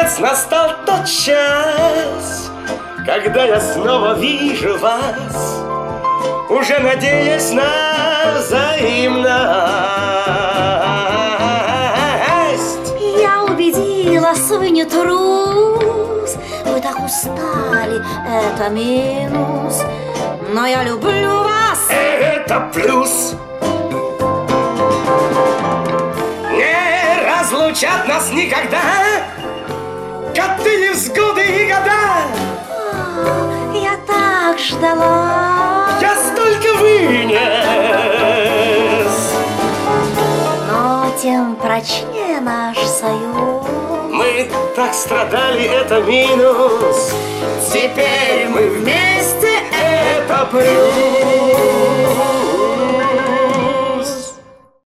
наконец настал тот час, когда я снова вижу вас, уже надеясь на взаимность. Я убедилась, вы не трус, вы так устали, это минус, но я люблю вас. Это плюс. Не разлучат нас никогда коты, невзгоды и года. Я так ждала. Я столько вынес, Но тем прочнее наш союз. мы так страдали, это минус. Теперь мы вместе, это плюс.